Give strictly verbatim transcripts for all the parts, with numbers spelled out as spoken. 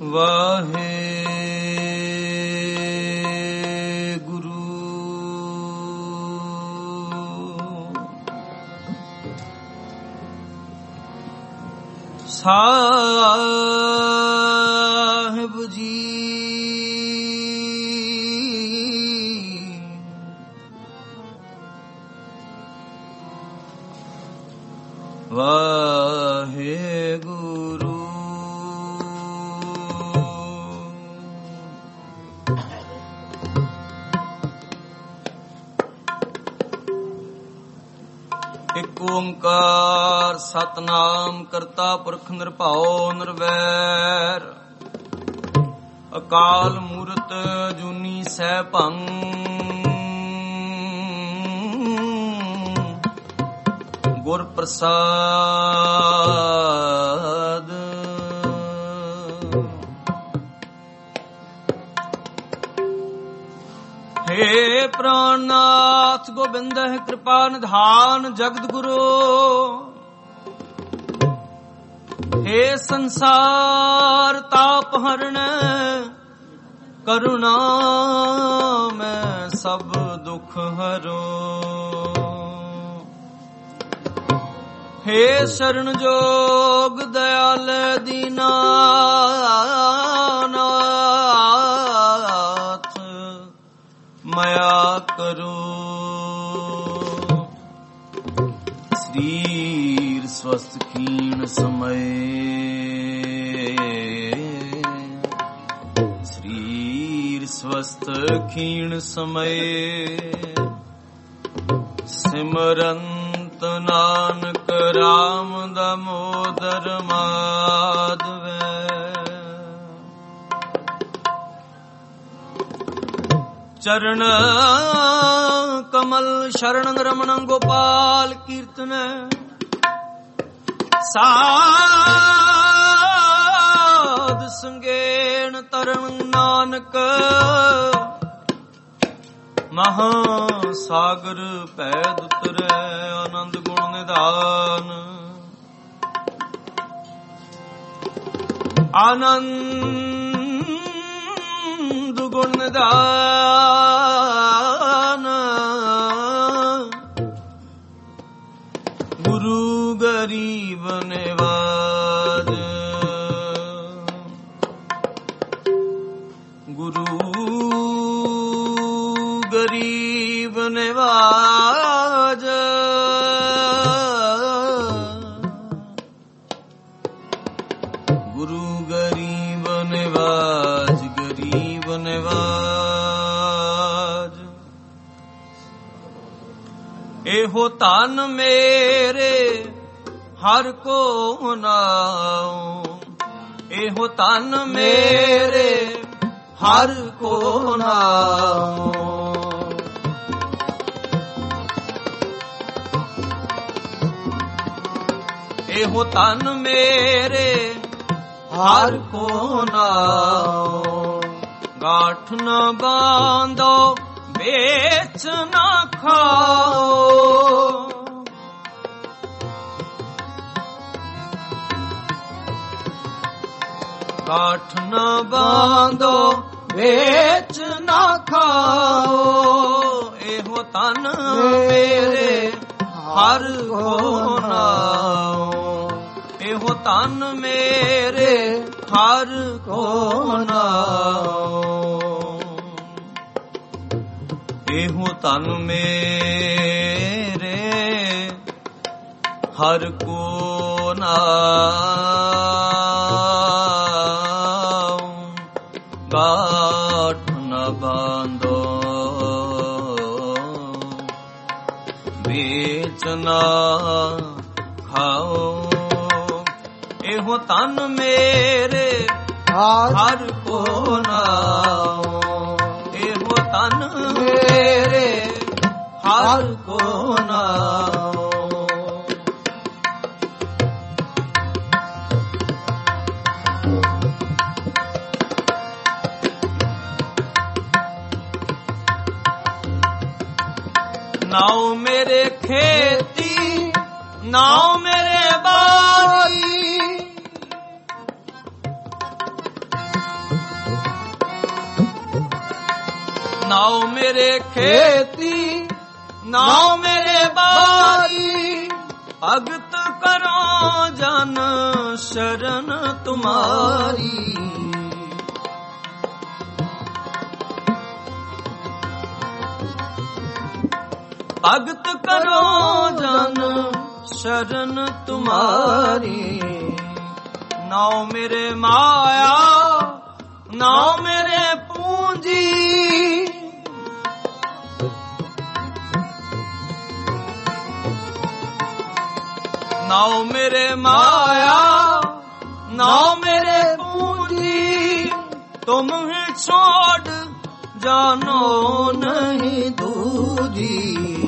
ਵਾਹਿਗੁਰੂ ਸਾਹਿਬ ਜੀ। ਵਾਹਿਗੁਰੂ ਇਕ ਓੰਕਾਰ ਸਤਨਾਮ ਕਰਤਾ ਪੁਰਖ ਨਿਰਭਉ ਨਿਰਵੈਰ ਅਕਾਲ ਮੂਰਤ ਜੂਨੀ ਸੈਭੰ ਗੁਰ ਪ੍ਰਸਾਦ। हे ਪ੍ਰਾਨਨਾਥ ਗੋਬਿੰਦ ਹੈ ਕਿਰਪਾ ਨਿਧਾਨ ਜਗਤ ਗੁਰੂ। हे ਸੰਸਾਰ ਤਾਪ ਹਰਣ ਕਰੁਣਾ ਮੈਂ ਸਭ ਦੁਖ ਹਰੋ। हे ਸ਼ਰਨ ਜੋਗ ਦਇਆਲ ਦੀਨਾਨਾਥ ਮਾਇਆ ਕਰੋ। ਸਰੀਰ ਸਵਸਥ ਖੀਣ ਸਮਏ ਸਰੀਰ ਸਵਸਥ ਖੀਣ ਸਮਏ ਸਿਮਰੰਤ ਨਾਨਕ ਰਾਮ ਦਮੋਦਰ ਮਾਧਵੈ। ਚਰਨ ਕਮਲ ਸ਼ਰਨ ਰਮਣ ਗੋਪਾਲ ਕੀਰਤਨ ਸਾਧ ਸੰਗੇਣ ਤਰਣ ਨਾਨਕ ਮਹਾ ਸਾਗਰ ਪੈਦ ਉਤਰੈ ਆਨੰਦ ਗੁਣ ਨਿਧਾਨ। ਆਨੰਦ ਗੁਣ ਨਿਧਾਨ ਗੁਰੂ ਗਰੀਬ ਨਿਵਾਜ। ਗੁਰੂ ਗਰੀਬ ਨਿਵਾਜ ਗੁਰੂ ਗਰੀਬ ਨਿਵਾਜ ਗਰੀਬ ਨਿਵਾਜ। ਇਹੋ ਧਨ ਮੇਰੇ ਹਰ ਕੋ ਨਾਉ ਇਹੋ ਧਨ ਮੇਰੇ ਹਰ ਕੋ ਨਾਉ। ਇਹੋ ਧਨ ਮੇਰੇ ਹਰ ਕੋ ਨਾਉ। ਗਾਠ ਨ ਬਾਂਧੋ ਵੇਚ ਨ ਖਾਓ। ਗਾਠ ਨ ਬਾਂਧੋ ਵੇਚ ਨ ਖਾਓ। ਇਹੋ ਧਨ ਮੇਰੇ ਹਰ ਕੋ ਨਾਉ। ਇਹੋ ਧਨ ਮੇਰੇ ਹਰ ਕੋ ਨਾਉ। ਇਹੋ ਧਨ ਮੇਰੇ ਹਰ ਕੋ ਨਾਉ। ਗਾਠ ਨ ਬਾਂਧੋ ਵੇਚ ਨ ਖਾਓ। ਇਹੋ ਧਨ ਮੇਰੇ ਹਰ ਕੋ ਨਾਉ। ਇਹੋ ਧਨ ਮੇਰੇ ਹਰ ਕੋ ਨਾਉ। ਨਾਉ ਮੇਰੇ ਖੇਤੀ ਨਾਉ ਮੇਰੇ ਬਾਰੀ। ਨਾਉ ਮੇਰੇ ਖੇਤੀ ਨਾਉ ਮੇਰੇ ਬਾਰੀ, ਭਗਤ ਕਰੋ ਜਨ ਸ਼ਰਨ ਤੁਮਾਰੀ। ਭਗਤ ਕਰੋ ਜਨ ਸ਼ਰਨ ਤੁਮਾਰੀ। ਨਾਉ ਮੇਰੇ ਮਾਇਆ ਨਾਉ ਮੇਰੇ ਪੂੰਜੀ, ਨਾਉ ਮੇਰੇ ਮਾਇਆ ਨਾਉ ਮੇਰੇ ਪੂੰਜੀ। ਤੁਮ ਹੀ ਛੋੜ ਜਾਨੋ ਨਹੀਂ ਦੂਜੀ।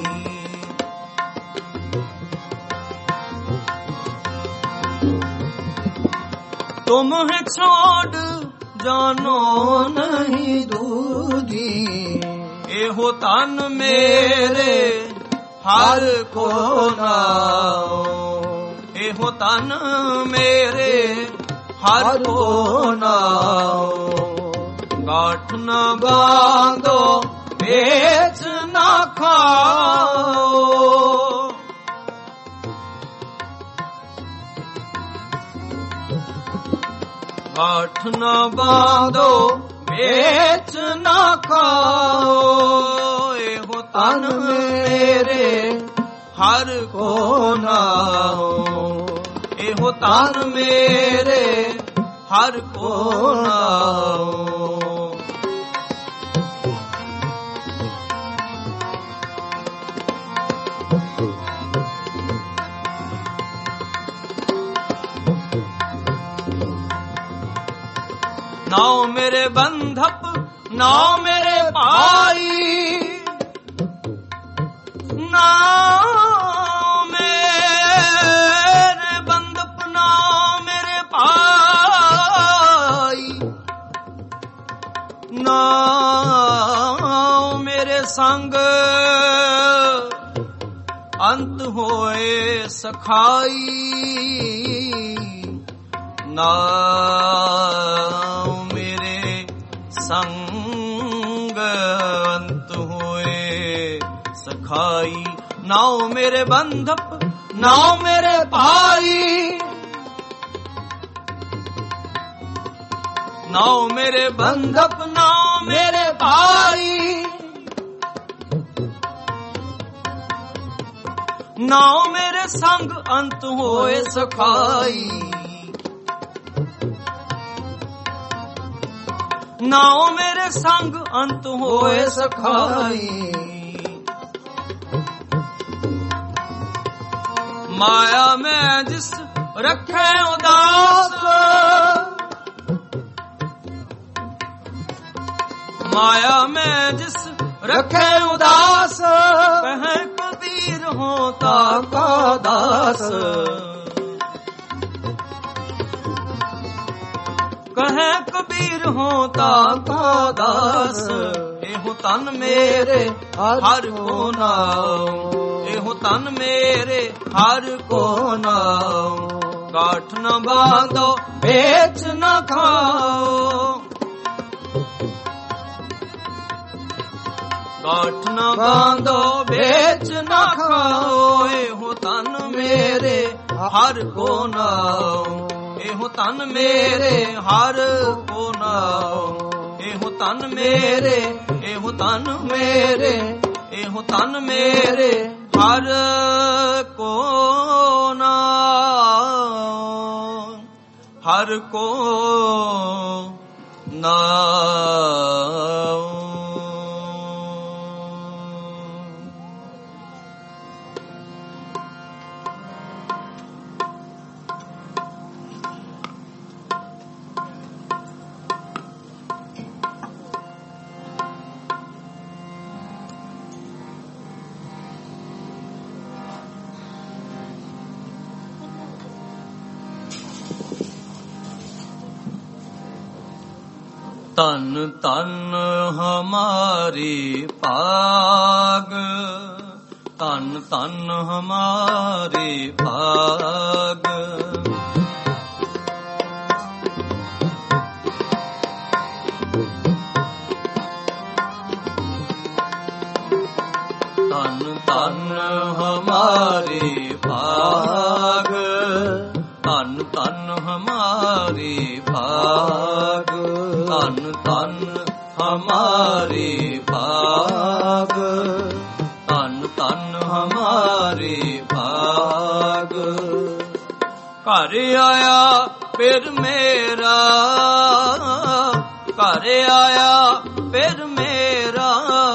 ਤੁਮ ਹੀ ਛੋੜ ਜਾਨੋ ਨਹੀਂ ਦੂਜੀ। ਇਹੋ ਤਨ ਮੇਰੇ ਹਰ ਕੋ ਨਾਉ, ਇਹੋ ਤਨ ਮੇਰੇ ਹਰ ਕੋ ਨਾਉ। ਗਾਠ ਨ ਬਾਂਧੋ ਵੇਚ ਨਾ ਖਾਓ, ਗਾਠ ਨ ਬਾਂਧੋ ਵੇਚ ਨਾ ਖਾਓ। ਇਹੋ ਤਨ ਮੇਰੇ ਹਰ ਕੋ ਨਾਉ, ਇਹੋ ਤਨ ਮੇਰੇ ਹਰ ਕੋ ਨਾਉ। ਨਾਉ ਮੇਰੇ ਬੰਧਪ ਨਾਉ ਮੇਰੇ ਭਾਈ, ਨਾਉ ਮੇਰੇ ਬੰਧਪ ਨਾਉ ਮੇਰੇ ਭਾਈ। ਨਾਉ ਮੇਰੇ ਸੰਗ ਅੰਤ ਹੋਏ ਸਖਾਈ। ਨਾਉ ਮੇਰੇ ਸੰਗ ਅੰਤ ਹੋਏ ਸਖਾਈ। ਨਾਉ ਮੇਰੇ ਬੰਧਪ ਨਾਉ ਮੇਰੇ ਭਾਈ, ਨਾਉ ਮੇਰੇ ਬੰਧਪ ਨਾਉ ਮੇਰੇ ਭਾਈ। ਨਾਉ ਮੇਰੇ ਸੰਗ ਅੰਤ ਹੋਏ ਸਖਾਈ। ਨਾਉ ਮੇਰੇ ਸੰਗ ਅੰਤ ਹੋਏ ਸਖਾਈ। ਮਾਇਆ ਮੈਂ ਜਿਸ ਰੱਖੇ ਉਦਾਸ, ਮਾਇਆ ਮੈਂ ਜਿਸ ਰੱਖੇ ਉਦਾਸ। ਕਹੈ ਕਬੀਰ ਹੋ ਤਾ ਕਾ ਦਾਸ, ਕਹੈ ਕਬੀਰ ਹੋ ਤਾ ਕਾ ਦਾਸ। ਇਹੋ ਤਨ ਮੇਰੇ ਹਰ ਕੋ ਨਾਉ, ਇਹੋ ਤਨ ਮੇਰੇ ਹਰ ਕੋ ਨਾਉ। ਗਾਠ ਨ ਬਾਂਧੋ ਵੇਚ ਨ ਖਾਓ, ਗਾਠ ਨ ਬਾਂਧੋ ਵੇਚ ਨ ਖਾਓ। ਇਹੋ ਤਨ ਮੇਰੇ ਹਰ ਕੋ ਨਾਉ, ਇਹੋ ਤਨ ਮੇਰੇ ਹਰ ਕੋ ਨਾਉ। ਇਹੋ ਤਨ ਮੇਰੇ ਇਹੋ ਤਨ ਮੇਰੇ ਇਹੋ ਤਨ ਮੇਰੇ ਹਰ ਕੋ ਨਾਉ, ਹਰ ਕੋ ਨਾਉ। ਤਨ ਤਨ ਹਮਾਰੀ ਭਾਗ, ਤਨ ਤਨ ਹਮਾਰੇ ਭਾਗ। ਧਨ ਹਮਾਰੇ ਭਾਗ, ਧਨ ਧਨ ਹਮਾਰੇ ਭਾਗ, ਧਨ ਧਨ ਹਮਾਰੇ ਭਾਗ, ਧਨ ਧਨ ਹਮਾਰੇ ਭਾਗ। ਘਰ ਆਇਆ ਫਿਰ ਮੇਰਾ, ਘਰ ਆਇਆ ਫਿਰ ਮੇਰਾ,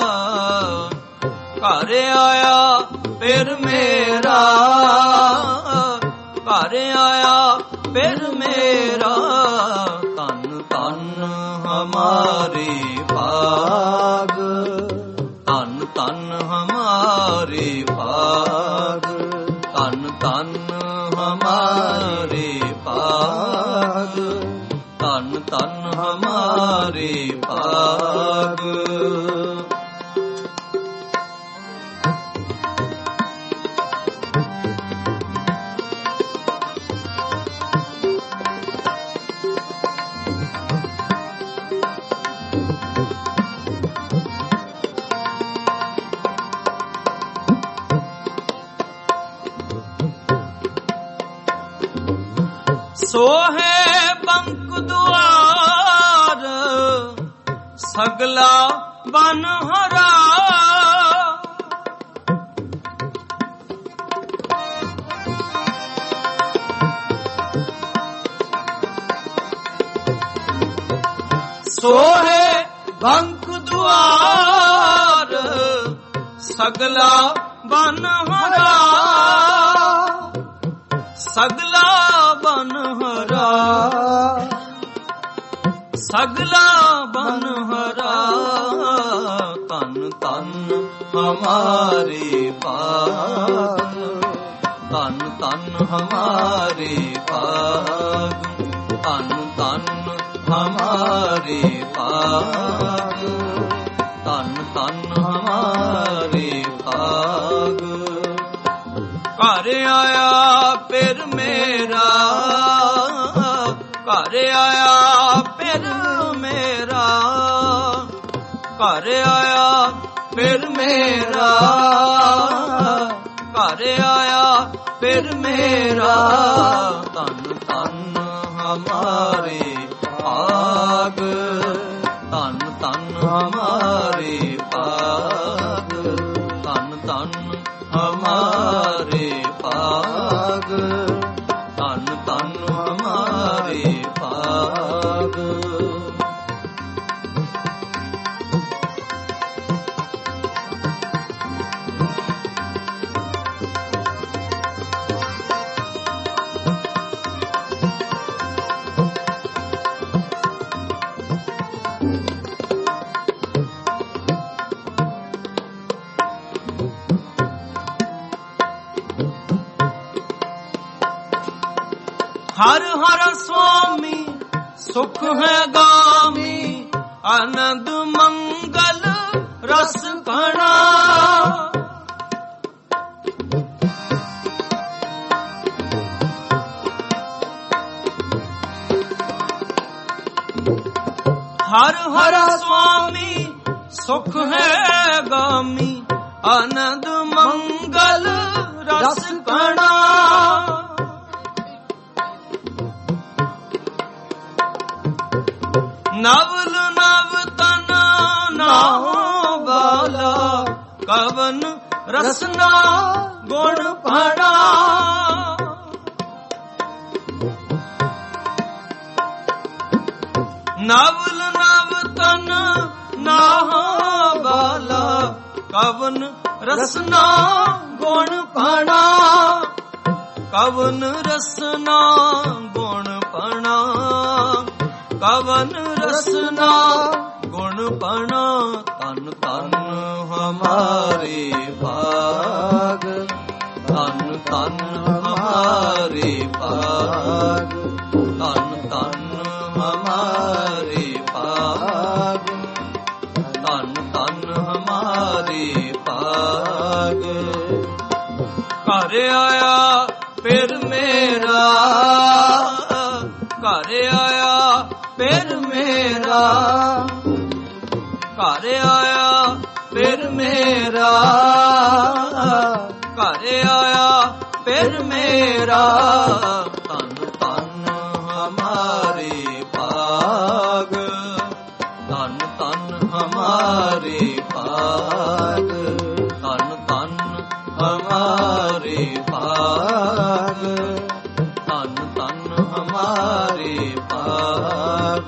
ਘਰ ਆਇਆ ਫਿਰ ਮੇਰਾ, ਘਰ ਆਇਆ ਫਿਰ ਮੇਰਾ। ਧਨ ਧਨ ਹਮਾਰੇ ਭਾਗ, ਧਨ ਧਨ ਹਮਾਰੇ ਭਾਗ, ਧਨ ਧਨ ਹਮਾਰੇ ਭਾਗ, ਧਨ ਧਨ ਹਮਾਰੇ ਭਾਗ। ਸੋਹੇ ਬੰਕ ਦੁਆਰ ਸਗਲਾ ਬਨ ਹਰਾ, ਸੋਹੇ ਬੰਕ ਦੁਆਰ ਸਗਲਾ ਬਨ ਹਰਾ, ਸਗਲਾ ਬਨ ਹਰਾ, ਸਗਲਾ ਬਨ ਹਰਾ। ਧਨ ਧਨ ਹਮਾਰੇ ਭਾਗ, ਧਨ ਧਨ ਹਮਾਰੇ ਭਾਗ, ਧਨ ਧਨ ਹਮਾਰੇ ਭਾਗ, ਧਨ ਧਨ ਹਮਾਰੇ ਭਾਗ। ਘਰ ਆਇਆ ਫਿਰ ਮੇਰਾ, ਘਰ ਆਇਆ ਫਿਰ ਮੇਰਾ, ਘਰ ਆਇਆ ਫਿਰ ਮੇਰਾ, ਘਰ ਆਇਆ ਫਿਰ ਮੇਰਾ। ਧਨ ਧਨ ਹਮਾਰੇ ਭਾਗ, ਧਨ ਧਨ ਹਮਾਰੇ ਭਾਗ, ਧਨ ਧਨ ਹਮਾਰੇ ਭਾਗ, ਧਨ ਧਨ ਹਮਾਰੇ ਭਾਗ। ਹਰ ਹਰ ਸੁਆਮੀ ਸੁਖ ਹੈ ਗਾਮੀ, ਆਨੰਦ ਮੰਗਲ ਰਸ ਕਣਾ। ਹਰ ਹਰ ਸੁਆਮੀ ਸੁਖ ਹੈ ਗਾਮੀ, ਆਨੰਦ ਮੰਗਲ ਰਸ ਕਣਾ। ਨਵਲ ਨਵ ਤਨ ਨਾਹੋ ਬਾਲਾ, ਕਵਨ ਰਸਨਾ ਗੁਣ ਪੜਾ। ਨਵਲ ਨਵ ਤਨ ਨਾਹੋ ਬਾਲਾ, ਕਵਨ ਰਸਨਾ ਗੁਣ ਪੜਾ। ਕਵਨ ਰਸਨਾ ਗੁਣ ਪੜਾ, ਕਵਨ ਰਸਨਾ ਗੁਣ ਪਣਾ। ਧਨ ਧਨ ਹਮਾਰੇ ਭਾਗ, ਧਨ ਧਨ ਹਮਾਰੇ ਭਾਗ, ਧਨ ਧਨ ਹਮਾਰੇ ਭਾਗ, ਧਨ ਧਨ ਹਮਾਰੇ ਭਾਗ। ਘਰ ਆਇਆ ਫਿਰ ਮੇਰਾ, ਘਰ ਆਇਆ ਫਿਰ ਮੇਰਾ, ਘਰ ਆਇਆ ਫਿਰ ਮੇਰਾ, ਮੇਰਾ, ਧਨ ਧਨ ਹਮਾਰੇ ਭਾਗ, ਧਨ ਧਨ ਹਮਾਰੇ ਭਾਗ, ਧਨ ਧਨ ਹਮਾਰੇ ਭਾਗ, ਧਨ ਧਨ ਹਮਾਰੇ ਭਾਗ।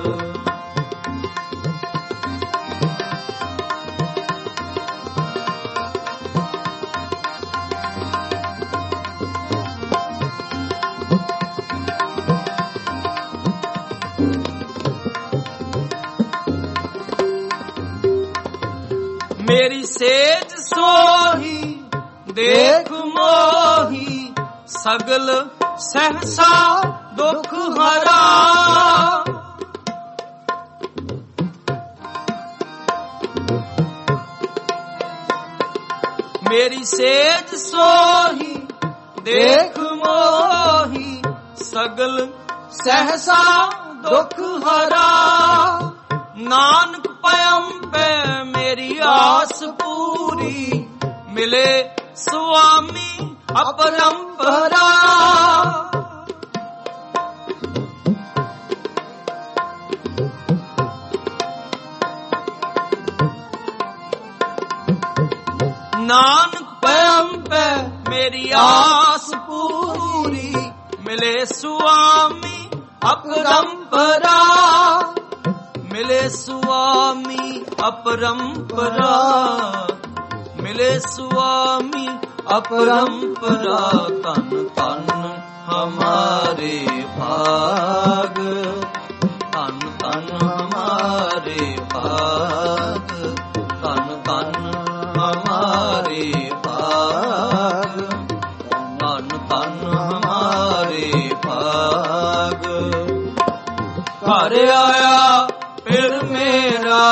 ਮੇਰੀ ਸੇਜ ਸੋਹੀ ਦੇਖ ਮੋਹੀ, ਸਗਲ ਸਹਸਾ ਦੁਖ ਹਰਾ। ਮੇਰੀ ਸੇਜ ਸੋਹੀ ਦੇਖ ਮੋਹੀ, ਸਗਲ ਸਹਸਾ ਦੁਖ ਹਰਾ। ਨਾਨਕ ਪਇਮ ਪੈ ਮੇਰੀ ਆਸ ਪੂਰੀ, ਮਿਲੇ ਸੁਆਮੀ ਅਪਰੰਪਰਾ। ਨਾਨਕ ਪਇਮ ਪੈ ਮੇਰੀ ਆਸ ਪੂਰੀ, ਮਿਲੇ ਸੁਆਮੀ ਅਪਰੰਪਰਾ। ਮਿਲੇ ਸੁਆਮੀ ਅਪਰੰਪਰਾ, ਮਿਲੇ ਸੁਆਮੀ ਅਪਰੰਪਰਾ। ਧਨ ਧਨ ਹਮਾਰੇ ਭਾਗ, ਧਨ ਧਨ ਹਮਾਰੇ ਭਾਗ, ਧਨ ਧਨ ਹਮਾਰੇ ਭਾਗ, ਧਨ ਧਨ ਹਮਾਰੇ ਭਾਗ। ਘਰ ਆਇਆ ਫਿਰ ਮੇਰਾ,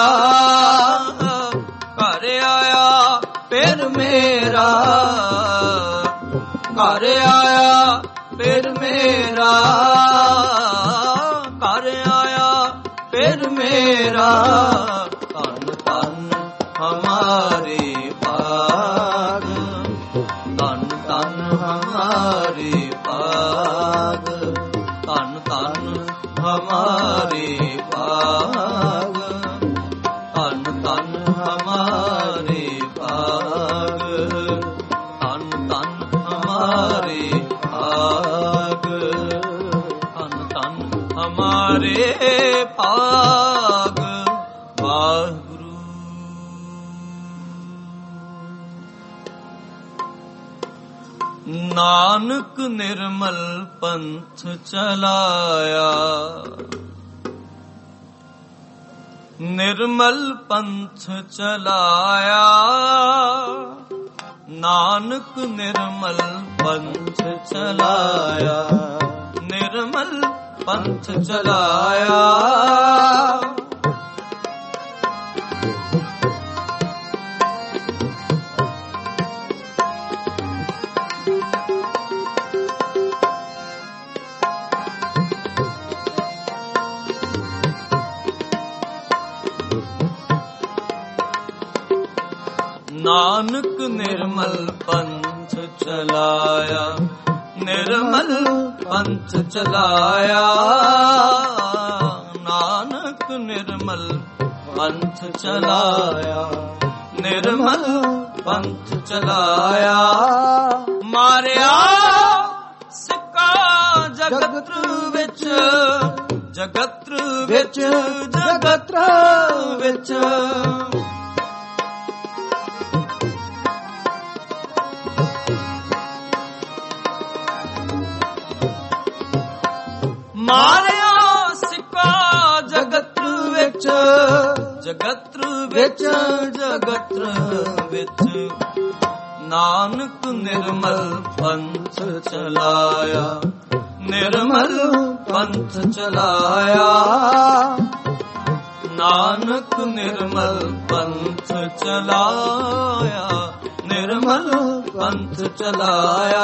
ਘਰ ਆਇਆ ਫਿਰ ਮੇਰਾ, ਘਰ ਆਇਆ ਫਿਰ ਮੇਰਾ, ਘਰ ਆਇਆ ਫਿਰ ਮੇਰਾ। ਧਨ ਧਨ ਹਮਾਰੇ ਭਾਗ, ਧਨ ਧਨ ਹਮਾਰੇ ਭਾਗ, ਧਨ ਧਨ ਹਮਾਰੇ ਭਾਗ, ਧਨ ਧਨ ਹਮਾਰੇ ਭਾਗ, ਧਨ ਧਨ ਹਮਾਰੇ ਭਾਗ, ਧਨ ਧਨ ਹਮਾਰੇ ਭਾਗ। ਵਾਹਿਗੁਰੂ। ਨਾਨਕ ਨਿਰਮਲ ਪੰਥ ਚਲਾਇਆ, ਨਿਰਮਲ ਪੰਥ ਚਲਾਇਆ। ਨਾਨਕ ਨਿਰਮਲ ਪੰਥ ਚਲਾਇਆ, ਨਿਰਮਲ ਪੰਥ ਚਲਾਇਆ। ਨਾਨਕ ਨਿਰਮਲ ਪੰਥ ਚਲਾਇਆ, ਨਿਰਮਲ ਪੰਥ ਚਲਾਇਆ। ਨਾਨਕ ਨਿਰਮਲ ਪੰਥ ਚਲਾਇਆ, ਨਿਰਮਲ ਪੰਥ ਚਲਾਇਆ। ਮਾਰਿਆ ਸਿੱਕਾ ਜਗਤ ਵਿੱਚ, ਜਗਤ ਵਿੱਚ, ਜਗਤ ਵਿੱਚ। ਮਾਰਿਆ ਸਿੱਕਾ ਜਗਤ ਵਿੱਚ, ਜਗਤ ਵਿੱਚ, ਜਗਤ ਵਿੱਚ। ਨਾਨਕ ਨਿਰਮਲ ਪੰਥ ਚਲਾਇਆ, ਨਿਰਮਲ ਪੰਥ ਚਲਾਇਆ। ਨਾਨਕ ਨਿਰਮਲ ਪੰਥ ਚਲਾਇਆ, ਨਿਰਮਲ ਪੰਥ ਚਲਾਇਆ।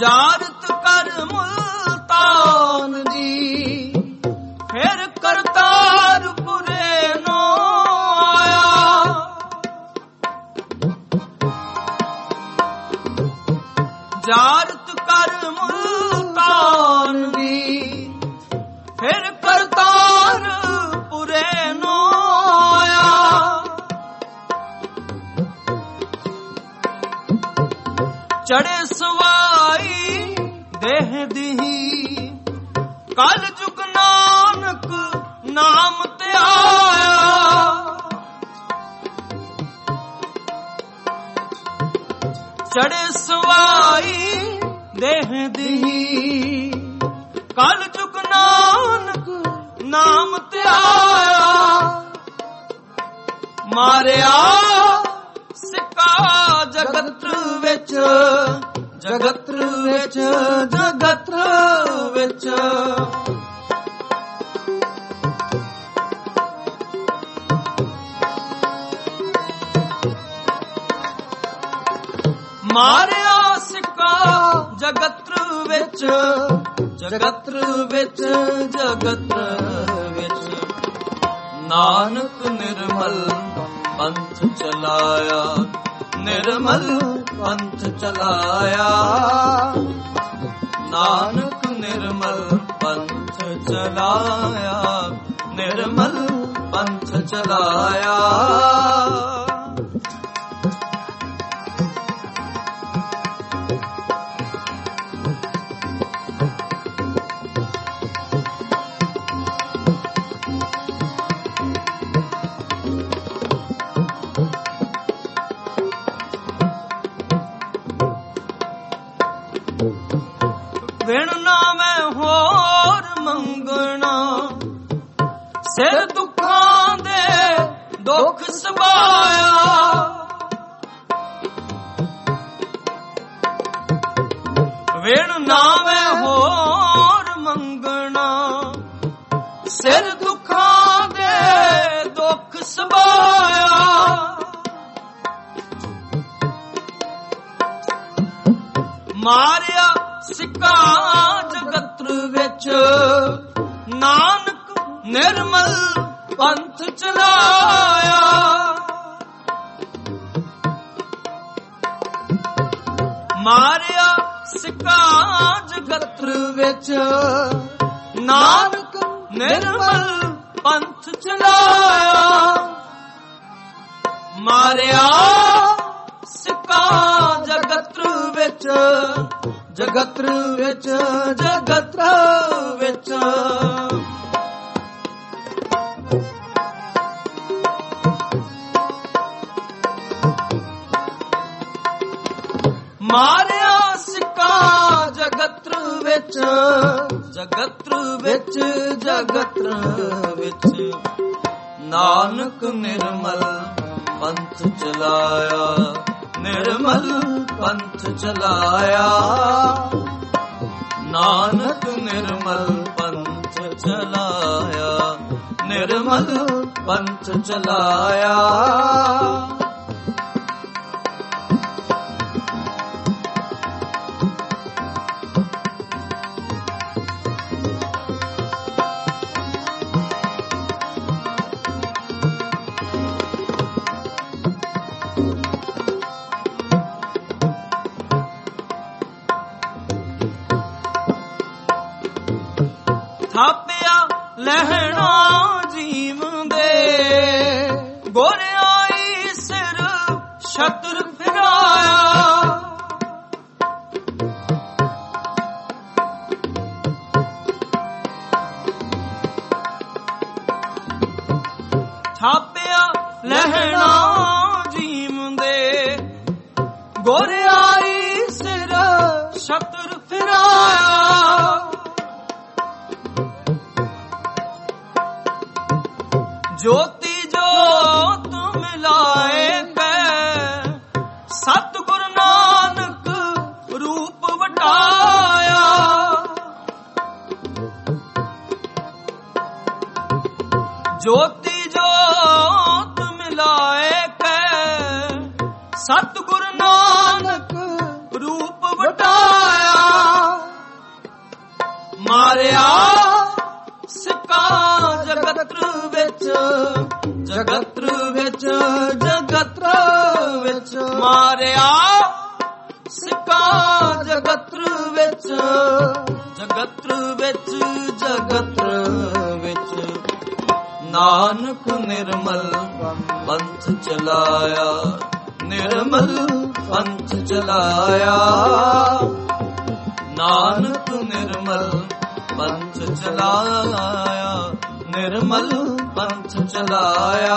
ਜਾਰਤ ਕਰ ਮੁਲਤਾਨ ਦੀ, ਫਿਰ ਕਰਤਾਰਪੁਰੇ ਨੋ ਆਇਆ। ਜਾਰਤ ਕਰ ਮੁਲਤਾਨ ਦੀ, ਫਿਰ ਕਰਤਾਰਪੁਰੇ ਨੋ ਆਇਆ। ਚੜੇ ਸਵਾਈ ਦੇਹ ਦੀ, ਕਲ ਜੁਗ ਨਾਨਕ ਨਾਮ ਤੇ ਆਇਆ। ਚੜੇ ਸਵਾਈ ਦੇਹ ਦੀ, ਕਲ ਜੁਗ ਨਾਨਕ ਨਾਮ ਤੇ ਆਇਆ। ਮਾਰਿਆ ਸਿੱਕਾ ਜਗਤ ਵਿੱਚ, ਜਗਤ ਵਿੱਚ, ਜਗਤ ਵਿੱਚ। ਮਾਰਿਆ ਸਿੱਕਾ ਜਗਤ ਵਿੱਚ, ਜਗਤ ਵਿੱਚ, ਜਗਤ ਵਿੱਚ। ਨਾਨਕ ਨਿਰਮਲ ਪੰਥ ਚਲਾਇਆ, ਨਿਰਮਲ ਪੰਥ ਚਲਾਇਆ। ਨਾਨਕ ਨਿਰਮਲ ਪੰਥ ਚਲਾਇਆ, ਨਿਰਮਲ ਪੰਥ ਚਲਾਇਆ। ਵਿਣ ਨਾਵੇਂ ਹੋਰ ਮੰਗਣਾ, ਸਿਰ ਦੁੱਖਾਂ ਦੇ ਦੁੱਖ ਸਬਾਇਆ। ਵਿਣ ਨਾਵੇਂ ਹੋਰ ਮੰਗਣਾ, ਸਿਰ ਦੁੱਖਾਂ ਦੇ ਦੁੱਖ ਸਬਾਇਆ। ਮਾਰਿਆ ਸਿੱਕਾ ਜਗਤ ਵਿੱਚ, ਨਾਨਕ ਨਿਰਮਲ ਪੰਥ ਚਲਾਇਆ। ਮਾਰਿਆ ਸਿੱਕਾ ਜਗਤ ਵਿੱਚ, ਨਾਨਕ ਨਿਰਮਲ ਪੰਥ ਚਲਾਇਆ। ਮਾਰਿਆ ਸਿੱਕਾ ਜਗਤ ਵਿੱਚ, ਜਗਤ ਵਿੱਚ, ਜਗਤ ਵਿੱਚ। ਮਾਰਿਆ ਸਿੱਕਾ ਜਗਤ ਵਿੱਚ, ਜਗਤ ਵਿੱਚ, ਜਗਤ ਵਿੱਚ। ਨਾਨਕ ਨਿਰਮਲ ਪੰਥ ਚਲਾਇਆ, ਨਿਰਮਲ ਪੰਥ ਚਲਾਇਆ। ਨਾਨਕ ਨਿਰਮਲ ਪੰਥ ਚਲਾਇਆ, ਨਿਰਮਲ ਪੰਥ ਚਲਾਇਆ। ਥਾਪਿਆ ਲਹਿਣਾ ਜੀਵ ਦੇ, ਗੋਰਿਆਈ ਸਿਰ ਛਤਰ ਫਿਰਾਇਆ। ਥਾਪਿਆ ਲਹਿਣਾ ਜੀਵ ਦੇ, ਗੋਰਿਆਈ ਸਿਰ ਛਤਰ ਫਿਰਾਇਆ। ਜੋਤੀ ਜੋਤ ਮਿਲਾਏ ਕੈ, ਸਤਿਗੁਰ ਨਾਨਕ ਰੂਪ ਵਟਾਇਆ। ਜੋਤੀ ਜੋਤ ਮਿਲਾਏ ਕੈ, ਸਤਿਗੁਰ ਨਾਨਕ ਰੂਪ ਵਟਾਇਆ। ਵਿੱਚ ਜਗਤਰ ਵਿੱਚ ਜਗਤਰ ਵਿੱਚ ਮਾਰਿਆ ਸਿੱਕਾ ਜਗਤਰ ਵਿੱਚ ਜਗਤਰ ਵਿੱਚ ਜਗਤਰ ਵਿੱਚ ਨਾਨਕ ਨਿਰਮਲ ਪੰਥ ਚਲਾਇਆ ਨਿਰਮਲ ਪੰਥ ਚਲਾਇਆ ਨਾਨਕ ਨਿਰਮਲ ਪੰਥ ਚਲਾਇਆ ਨਿਰਮਲ ਪੰਥ ਚਲਾਇਆ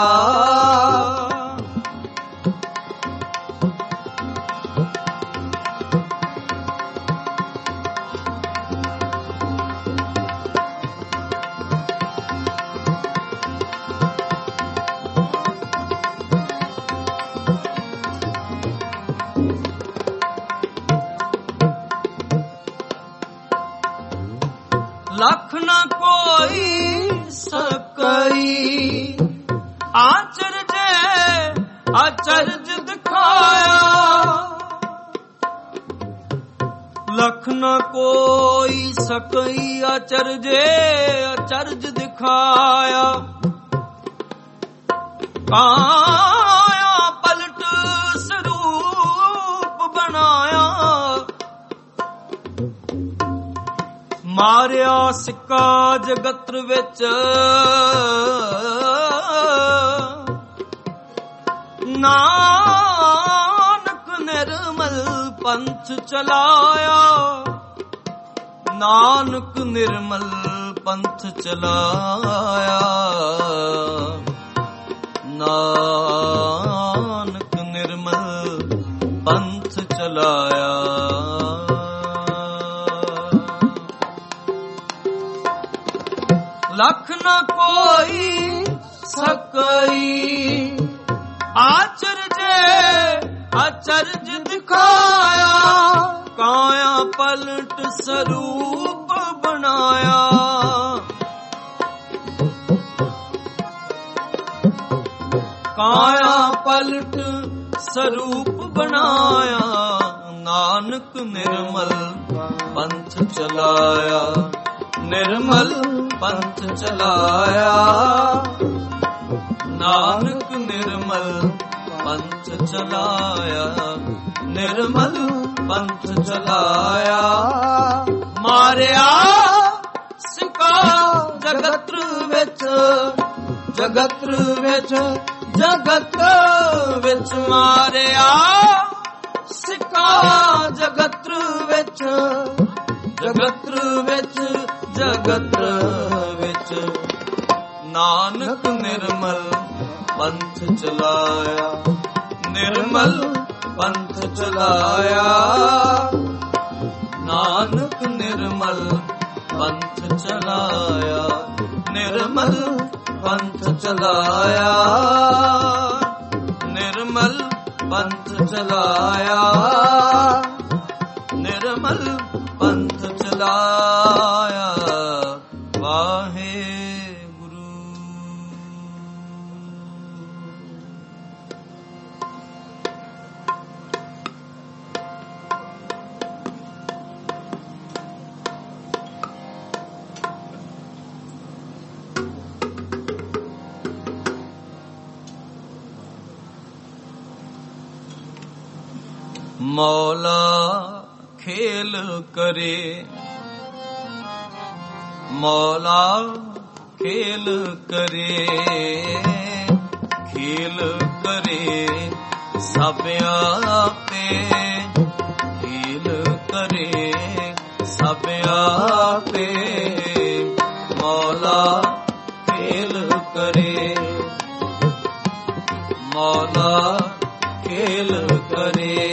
ਲਖ ਨਾ ਕੋਈ ਸਕਈ ਆਚਰਜੇ ਆਚਰਜ ਦਿਖਾਇਆ ਲਖ ਨਾ ਕੋਈ ਸਕਈ ਆਚਰਜੇ ਆਚਰਜ ਦਿਖਾਇਆ ਕਾਇਆ ਪਲਟ ਸਰੂਪ ਬਣਾਇਆ ਮਾਰਿਆ ਸਿੱਕਾ ਜਗਤਰ ਵਿੱਚ ਨਾਨਕ ਨਿਰਮਲ ਪੰਥ ਚਲਾਇਆ ਨਾਨਕ ਨਿਰਮਲ ਪੰਥ ਚਲਾਇਆ ਨਾਨਕ ਨਿਰਮਲ ਪੰਥ ਚਲਾਇਆ ਲਖ ਨਾ ਕੋਈ ਸਕਈ ਆਚਰਜੇ ਆਚਰਜ ਦਿਖਾਇਆ ਕਾਇਆ ਪਲਟ ਸਰੂਪ ਬਣਾਇਆ ਕਾਇਆ ਪਲਟ ਸਰੂਪ ਬਣਾਇਆ ਨਾਨਕ ਨਿਰਮਲ ਪੰਥ ਚਲਾਇਆ ਨਿਰਮਲ ਪੰਥ ਚਲਾਇਆ ਨਾਨਕ ਨਿਰਮਲ ਪੰਥ ਚਲਾਇਆ ਨਿਰਮਲ ਪੰਥ ਚਲਾਇਆ ਮਾਰਿਆ ਸਿੱਕਾ ਜਗਤਰ ਵਿੱਚ ਜਗਤਰ ਵਿੱਚ ਜਗਤਰ ਵਿੱਚ ਮਾਰਿਆ ਸਿੱਕਾ ਜਗਤਰ ਵਿੱਚ ਜਗਤਰ ਵਿੱਚ ਜਗਤਰ ਵਿੱਚ ਨਾਨਕ ਨਿਰਮਲ ਪੰਥ ਚਲਾਇਆ ਨਿਰਮਲ ਪੰਥ ਚਲਾਇਆ ਨਾਨਕ ਨਿਰਮਲ ਪੰਥ ਚਲਾਇਆ ਨਿਰਮਲ ਪੰਥ ਚਲਾਇਆ ਨਿਰਮਲ ਪੰਥ ਚਲਾਇਆ ਨਿਰਮਲ ਪੰਥ ਚਲਾਇਆ ਵਾਹਿਗੁਰੂ। ਮੌਲਾ ਖੇਲ ਕਰੇ ਮੌਲਾ ਖੇਲ ਕਰੇ ਖੇਲ ਕਰੇ ਸਭ ਆਪੇ ਖੇਲ ਕਰੇ ਸਭ ਆਪੇ ਮੌਲਾ ਖੇਲ ਕਰੇ ਮੌਲਾ ਖੇਲ ਕਰੇ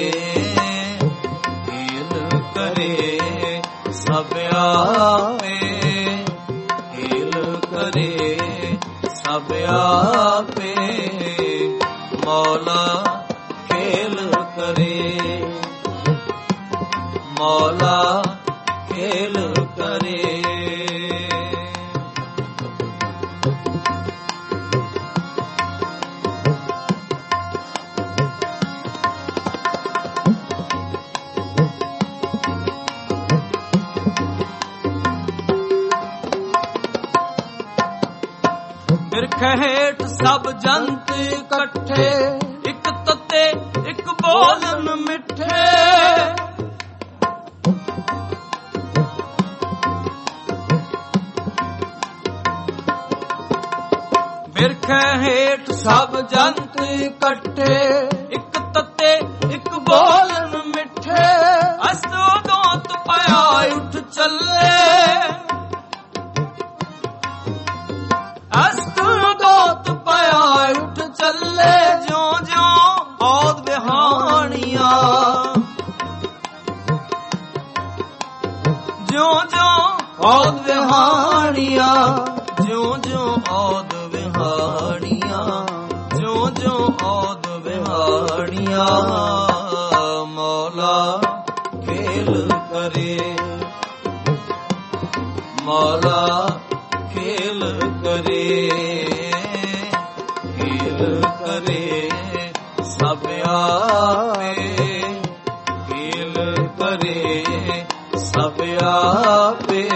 ਸਭ ਆਪੇ ਖੇਲ ਕਰੇ ਸਭ ਆਪੇ ਮੌਲਾ ਖੇਲ ਕਰੇ ਮੌਲਾ ਖੇਲ ਕਰੇ ਹੇਠ ਸਭ ਜੰਤ ਇਕੱਠੇ, ਇੱਕ ਤੱਤੇ ਇੱਕ ਬੋਲਨ ਮਿੱਠੇ। ਬਿਰਖੇ ਹੇਠ ਸਭ ਜੰਤ ਇਕੱਠੇ, ਇੱਕ ਤੱਤੇ ਇੱਕ ਬੋਲਨ ਮਿੱਠੇ। ਅਸੋ ਦੋਤ ਪਾਇਆ ਉੱਠ ਚੱਲੇ, ਅਸਤੂ ਦੋਤ ਪਾਇਆ ਉੱਠ ਚੱਲੇ। ਜਿਉਂ ਜਿਉਂ ਔਦ ਬਿਹਾਣੀਆਂ, ਜਿਉਂ ਜਿਉਂ ਔਦ ਬਿਹਾਣੀਆਂ, ਜਿਉਂ ਜਿਉਂ ਔਦ ਬਿਹਾਣੀਆਂ, ਜਿਉਂ ਜਿਉਂ ਔਦ ਬਿਹਾਣੀਆਂ। ਮੌਲਾ ਖੇਲ ਕਰੇ, ਮੌਲਾ ਖੇਲ ਕਰੇ, ਖੇਲ ਕਰੇ ਸਭ ਆਪੇ, ਖੇਲ ਕਰੇ ਸਭ ਆਪੇ।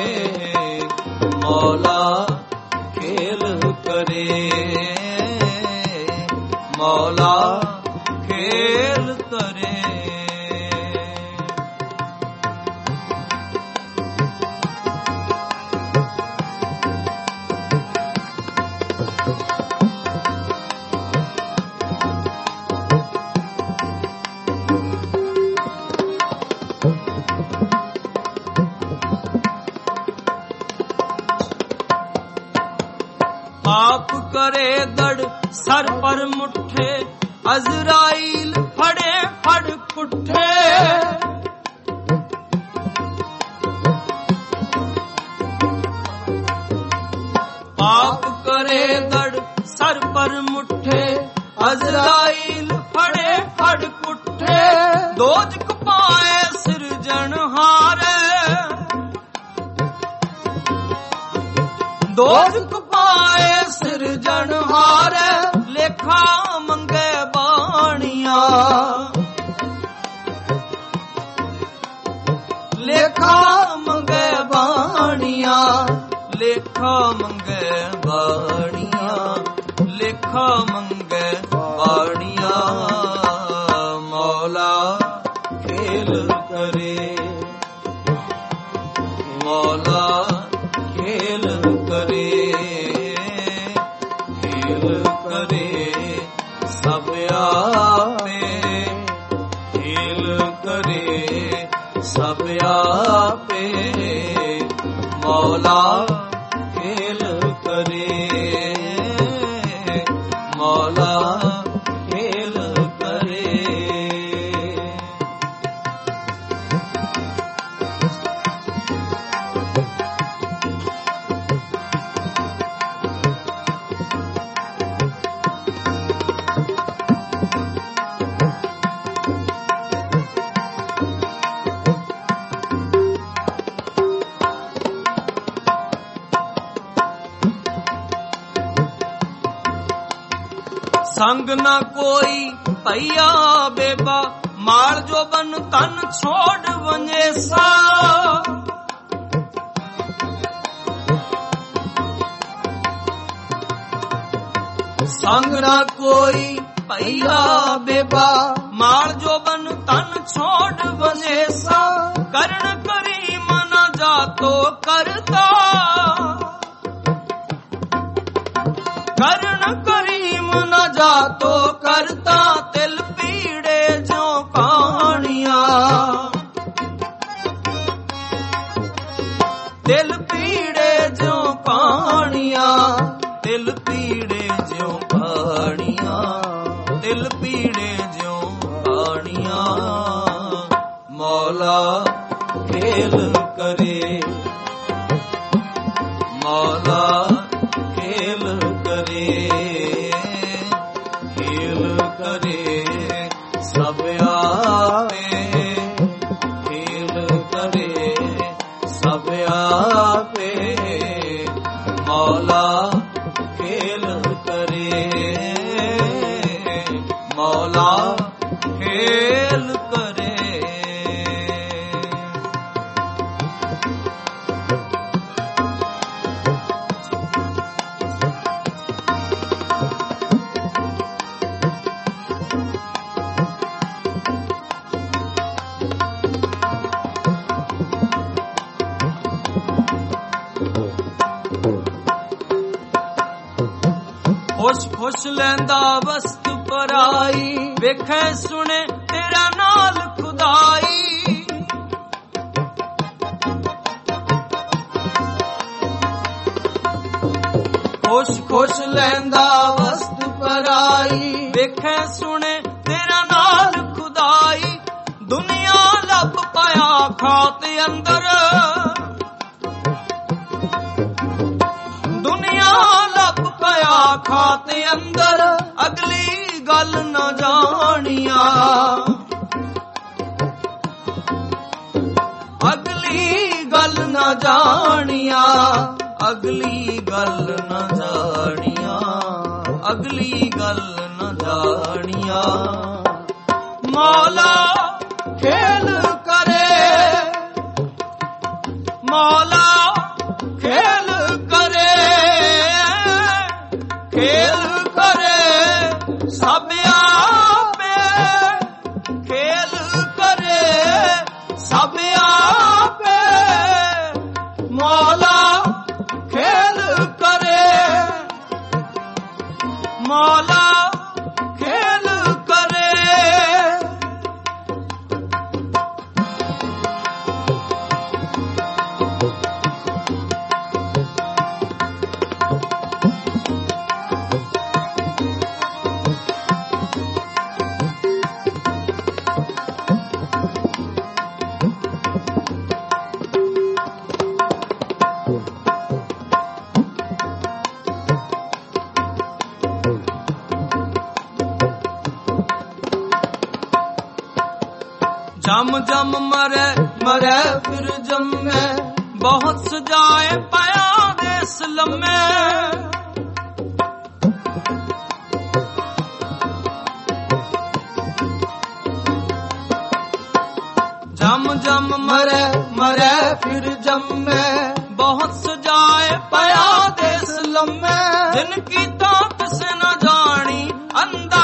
ਮੌਲਾ ਖੇਲ ਕਰੇ, ਮੌਲਾ ਖੇਲ ਕਰੇ। ਆਪ ਕਰੇ ਦੜ ਸਰ ਪਰ ਮੁੱਠੇ, ਅਜ਼ਰਾਈਲ ਫੜੇ ਫੜ ਪੁੱਠੇ। ਆਪ ਕਰੇ ਦੜ ਸਰ ਪਰ ਮੁੱਠੇ, ਅਜ਼ਰਾਈਲ ਫੜੇ ਫੜ ਪੁੱਠੇ। ਦੋਜਕ ਪਾਏ ਸਿਰਜਣਹਾਰੇ, ਦੋਜਕ ਪਾਏ ਸਿਰਜਣਹਾਰੇ। ਲੇਖਾ ਮੰਗੇ ਬਾਣੀਆਂ, ਲੇਖਾ ਮੰਗੇ ਬਾਣੀਆਂ, ਲੇਖਾ ਮੰਗੇ ਬਾਣੀਆਂ, ਲੇਖਾ ਮੰਗੇ ਬਾਣੀਆਂ। ਮੌਲਾ ਖੇਲ ਕਰੇ, ਮੌਲਾ ਖੇਲ ਕਰੇ, ਖੇਲ ਕਰੇ ਸਭ ਆਪੇ, ਖੇਲ ਕਰੇ ਸਭ ਆਪੇ। ਮੌਲਾ ਖੇਲ ਕਰੇ, ਮੌਲਾ ਖੇਲ ਕਰੇ। ਸੰਗ ਨਾ ਕੋਈ ਭਈਆ ਬੇਬਾ, ਮਾਲ ਜੋ ਬਨ ਤਨ ਛੋੜ ਵੰਜੇਸਾ। ਸੰਗ ਨਾ ਕੋਈ ਭਈਆ ਬੇਬਾ, ਮਾਲ ਜੋ ਬਨ ਤਨ ਛੋੜ ਵੰਜੇਸਾ। ਕਰਨ ਕਰੀਮ ਨਾ ਜਾਤੋ ਕਰਤਾ, ਕਰਨ ਕਰੀਮ ਨਾ ਜਾਤੋ ਕਰਤਾ। ਤਿਲ ਪੀੜੇ ਜਿਉ ਕਹਾਣੀਆਂ, ਤਿਲ ਪੀੜੇ ਜਿਉ ਕਹਾਣੀਆਂ, ਤਿਲ ਪੀੜੇ ਜਿਉ ਕਹਾਣੀਆਂ, ਤਿਲ ਪੀੜੇ ਜਿਉ ਕਹਾਣੀਆਂ। ਮੌਲਾ ਖੇਲ ਕਰੇ, ਮੌਲਾ ਖੇਲ ਕਰੇ, ਖੇਲ ਕਰੇ ਸਭ ਆਪੇ, ਖੇਲ ਕਰੇ ਸਭ ਆਪੇ। ਮੌਲਾ ਖੇਲ ਕਰੇ, ਮੌਲਾ ਖੇਲ ਕਰੇ। ਖੁਸ਼ ਖੁਸ਼ ਲੈਂਦਾ ਵਸਤ ਪਰਾਈ, ਵੇਖੈ ਸੁਣੇ ਤੇਰਾ ਨਾਲ ਖੁਦਾਈ। ਖੁਸ਼ ਖੁਸ਼ ਲੈਂਦਾ ਵਸਤ ਪਰਾਈ, ਵੇਖੈ ਸੁਣੇ ਤੇਰਾ ਨਾਲ ਖੁਦਾਈ। ਦੁਨੀਆ ਲੱਭ ਪਾਇਆ ਖਾਤ ਅੰਦਰ, ਦੁਨੀਆ ਲੱਭ ਪਾਇਆ ਖਾਤ ਅੰਦਰ, ਅਗਲੀ ਗੱਲ ਨਾ ਜਾਣੀਆਂ, ਅਗਲੀ ਗੱਲ ਨਾ ਜਾਣੀਆਂ, ਅਗਲੀ ਗੱਲ ਨਾ ਜਾਣੀਆਂ, ਅਗਲੀ ਗੱਲ ਨਾ ਜਾਣੀਆਂ। ਮੌਲਾ ਖੇਲ ਕਰੇ, ਮੌਲਾ ਖੇਲ ਕਰੇ, ਖੇਲ ਕਰੇ ਸਭ ਆਪੇ, ਖੇਲ ਕਰੇ ਸਭ ਆਪੇ। ਮੌਲਾ ਖੇਲ ਕਰੇ, ਮੌਲਾ ਖੇਲ ਕਰੇ। ਜਮ ਜਮ ਮਰੇ ਮਰੇ ਫਿਰ ਜੰਮੇ, ਬਹੁਤ ਸਜਾਏ ਪਾਇਆ ਦੇਸ ਲੰਮੇ। ਜਮ ਜਮ ਮਰੇ ਮਰੇ ਫਿਰ ਜੰਮੇ, ਬਹੁਤ ਸਜਾਏ ਪਾਇਆ ਦੇਸ ਲੰਮੇ। ਜਿਨ ਕੀਤਾ ਤਿਸ ਨਾ ਜਾਣੀ ਅੰਦਾ,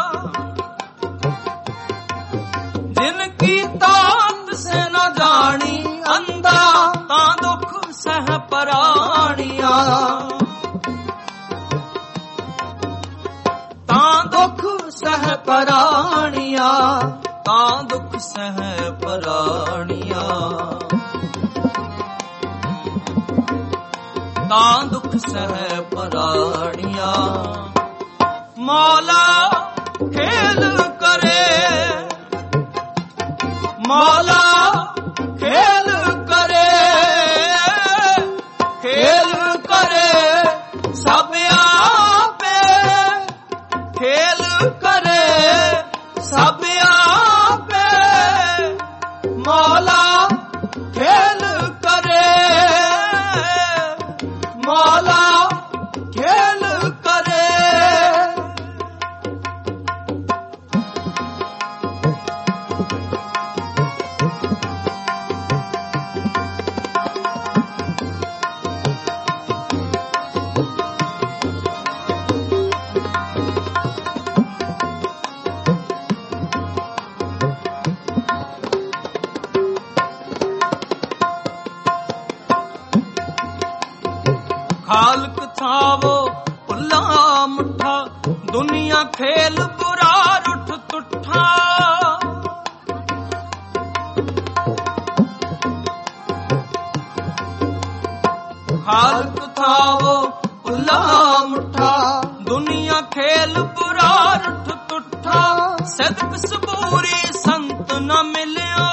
ਜਿਨ ਕੀਤਾ ਤਿਸ ਨਾ ਜਾਣੀ ਅੰਦਾ। ਤਾਂ ਦੁੱਖ ਸਹਿ ਪਰਾਣੀਆਂ, ਤਾਂ ਦੁੱਖ ਸਹਿ ਪਰਾਣੀਆਂ, ਤਾਂ ਦੁੱਖ ਸਹਿ ਪਰਾਣੀਆਂ, ਤਾਂ ਦੁੱਖ ਸਹਿ ਪਰਾਣੀਆਂ। ਮੌਲਾ ਖੇਲ ਕਰੇ, ਮੌਲਾ ਖੇਲ ਕਰੇ, ਖੇਲ ਕਰੇ ਸਭ ਆਪੇ, ਖੇਲ ਕਰੇ ਸਭ ਆਪੇ। ਮੌਲਾ ਖੇਲ ਕਰੇ, ਮੌਲਾ ਖੇਲ ਕਰੇ। ਖਾਲਕ ਥਾਵੋ ਭੁੱਲਾ ਮੁੱਠਾ, ਦੁਨੀਆ ਖੇਲ ਬੁਰਾ ਰੁੱਠ ਤੁੱਠਾ। ਖਾਲਕ ਥਾਵੋ ਭੁੱਲਾ ਮੁੱਠਾ, ਦੁਨੀਆ ਖੇਲ ਬੁਰਾ ਰੁੱਠ ਤੁੱਠਾ। ਸਦਕ ਸਬੂਰੀ ਸੰਤ ਨਾ ਮਿਲਿਓ,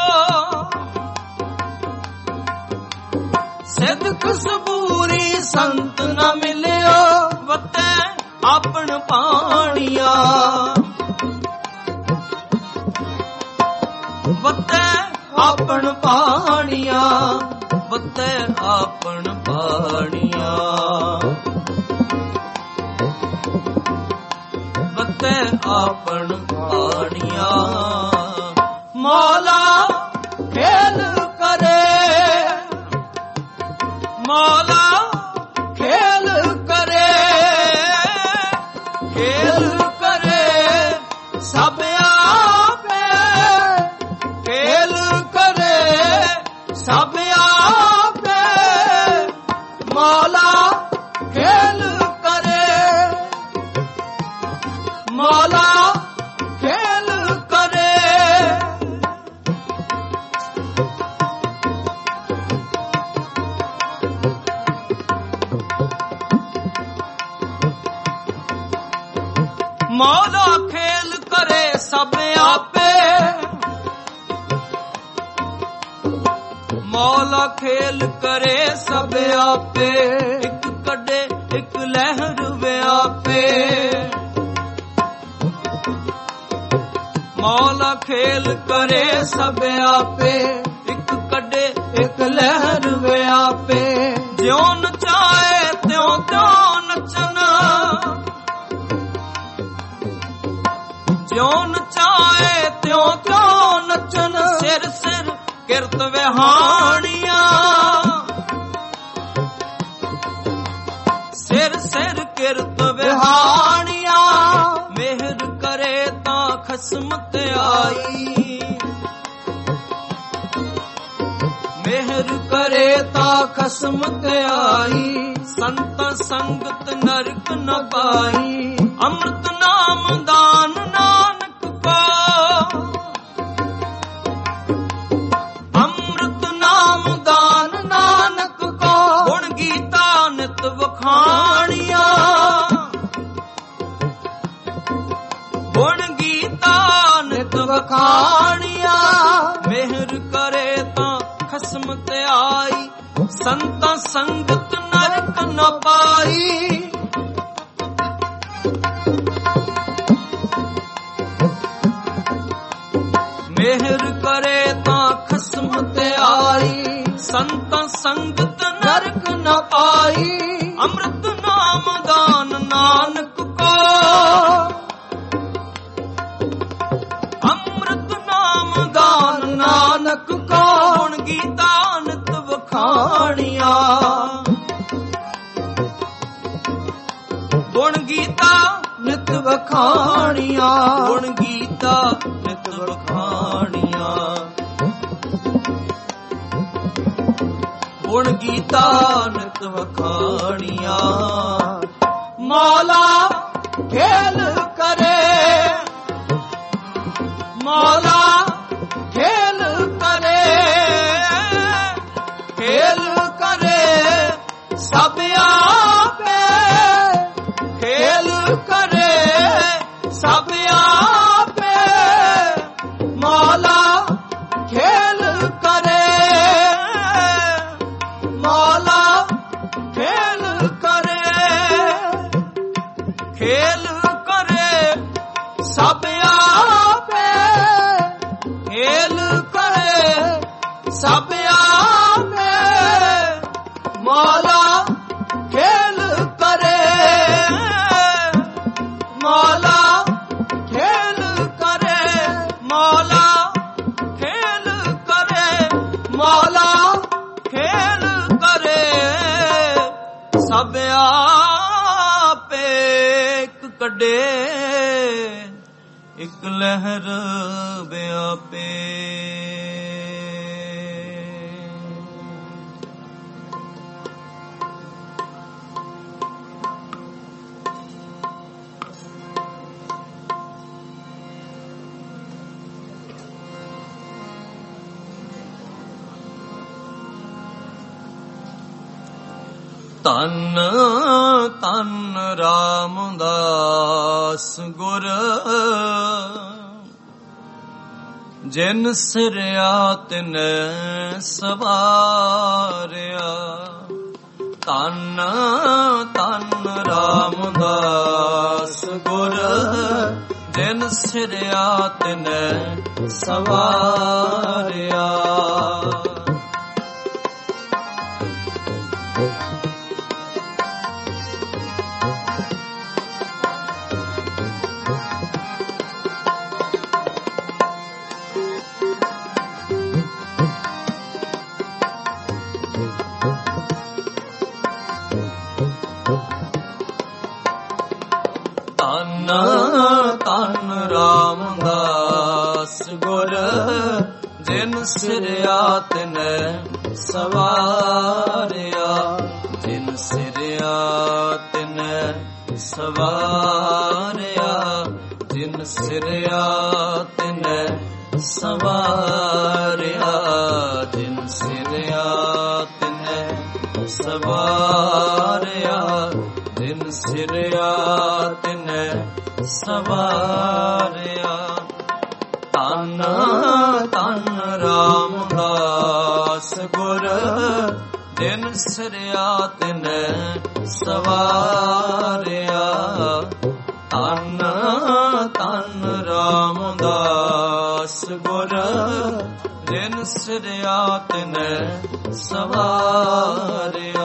ਸਦਕ ਸਬੂਰੀ ਸੰਤ ਨਾ ਮਿਲਿਓ। ਵਤੈ ਆਪਣ ਪਾਣੀਆਂ, ਵਤੈ ਆਪਣ ਪਾਣੀਆਂ, ਵਤੈ ਆਪਣ ਪਾਣੀਆਂ, ਵਤੈ ਆਪਣ ਪਾਣੀਆਂ। ਮੌਲਾ ਖੇਲ ਕਰੇ, ਮੌਲਾ ਖੇਲ ਕਰੇ, ਖੇਲ ਕਰੇ ਸਭ ਆਪੇ, ਖੇਲ ਕਰੇ ਸਭ ਆਪੇ। ਮੌਲਾ ਖੇਲ ਕਰੇ, ਮੌਲਾ ਖੇਲ ਕਰੇ ਸਭ ਆਪੇ, ਮੌਲਾ ਖੇਲ ਕਰੇ ਸਭ ਆਪੇ, ਇੱਕ ਕੱਢੇ ਇੱਕ ਲਹਿਰ ਵਿਆਪੇ। ਮੌਲਾ ਖੇਲ ਕਰੇ ਸਭ ਆਪੇ, ਇੱਕ ਕੱਢੇ ਇੱਕ ਲਹਿਰ ਵਿਆਪੇ। ਜਿਉਂ ਨਚਾਏ ਤਿਉਂ ਤਿਉਂ ਨਚਨ, ਜਿਉਂ ਨਚਾਏ ਤਿਉਂ ਤਿਉਂ ਨਚਨ। ਸਿਰ ਸਿਰ ਕਿਰਤ ਵਿਹਾਣੀਆਂ, ਸਿਰ ਸਿਰ ਕਿਰਤ ਵਿਹਾਣੀਆਂ। ਮਿਹਰ ਕਰੇ ਤਾਂ ਖਸਮ ਤੇ ਆਈ, ਮਿਹਰ ਕਰੇ ਤਾਂ ਖਸਮ ਤੇ ਆਈ। ਸੰਤ ਸੰਗਤ ਨਰਕ ਨ ਪਾਈ, ਅੰਮ੍ਰਿਤ ਨਾਮ ਦਾਨ ਨਾਨਕ ਕੋ। ਅੰਮ੍ਰਿਤ ਨਾਮ ਦਾਨ ਨਾਨਕ ਕੋ, ਗੁਣ ਗੀਤਾ ਨਿਤ ਵਖਾਣੀਆਂ। ਗੁਣ ਗੀਤਾ ਨਿਤ ਵਖਾਣੀਆਂ। ਮਿਹਰ ਕਰੇ ਤਾਂ ਖਸਮ ਤੇ ਆਈ, ਸੰਤਾਂ ਸੰਗਤ ਨਰਕ ਨ ਪਾਈ। ਮਿਹਰ ਕਰੇ ਤਾਂ ਖਸਮ ਤੇ ਆਈ, ਸੰਤਾਂ ਸੰਗਤ ਨਰਕ ਨ ਪਾਈ। ਅੰਮ੍ਰਿਤ ਨਾਮ ਦਾਨ ਨਾਨਕ ਕੋ, ਅੰਮ੍ਰਿਤ ਨਾਮ ਦਾਨ ਨਾਨਕ ਕੋ। ਗੁਣ ਗੀਤਾ ਨਿਤ ਵਖਾਣੀਆਂ, ਗੁਣ ਗੀਤਾ ਨਿਤ ਵਖਾਣੀਆਂ। ਗੁਣ ਗੀਤਾ ਨਿਤ ਵਖਾਣੀਆਂ, ਗੁਣ ਗੀਤਾ ਨਿਤ ਵਖਾਣੀਆਂ। ਮੌਲਾ ਖੇਲ ਕਰੇ, ਮੌਲਾ ਖੇਲ ਕਰੇ, ਖੇਲ ਕਰੇ ਸਭ ਆਪੇ, ਖੇਲ ਕਰੇ ਸਭ ਆਪੇ। ਮੌਲਾ ਖੇਲ ਕਰੇ, ਮੌਲਾ ਖੇਲ ਕਰੇ, ਖੇਲ ਕਰੇ ਸਭ ਆਪੇ, ਖੇਲ ਕਰੇ ਸਭ ਆਪੇ। ਮੌਲਾ ਖੇਲ ਕਰੇ, ਮੌਲਾ ਖੇਲ ਕਰੇ, ਮੌਲਾ ਖੇਲ ਕਰੇ, ਮੌਲਾ ਖੇਲ ਕਰੇ ਸਭ ਆਪੇ। ਇੱਕ ਕੱਢੇ ਇੱਕ ਲਹਿਰ ਵਿਆਪੇ। ਧੰਨ ਧੰਨ ਰਾਮਦਾਸ ਗੁਰ, ਜਿਨ ਸਿਰਿਆ ਤਿਨੈ ਸਵਾਰਿਆ। ਧੰਨ ਧੰਨ ਰਾਮਦਾਸ ਗੁਰ, ਜਿਨ ਸਿਰਿਆ ਤਿਨੈ ਸਵਾਰਿਆ। ਧੰਨ ਧੰਨ ਰਾਮਦਾਸ ਗੁਰ, ਜਿਨ ਸਿਰਿਆ ਤਿਨੈ ਸਵਾਰਿਆ। ਜਿਨ ਸਿਰਿਆ ਤਿਨੈ ਸਵਾਰਿਆ, ਜਿਨ ਸਿਰਿਆ ਤਿਨੈ ਸਵਾਰਿਆ। ਜਿਨ ਸਿਰਿਆ ਤਿਨੈ ਸਵਾਰਿਆ, ਜਿਨ ਜਿਨ ਸਿਰਿਆ ਤਿਨੈ ਸਵਾਰਿਆ। ਧੰਨ ਧੰਨ ਰਾਮਦਾਸ ਗੁਰ ਜਿਨ ਸਿਰਿਆ ਤਿਨੈ ਸਵਾਰਿਆ। ਧੰਨ ਧੰਨ ਰਾਮਦਾਸ ਗੁਰ ਜਿਨ ਸਿਰਿਆ ਤਿਨੈ ਸਵਾਰਿਆ।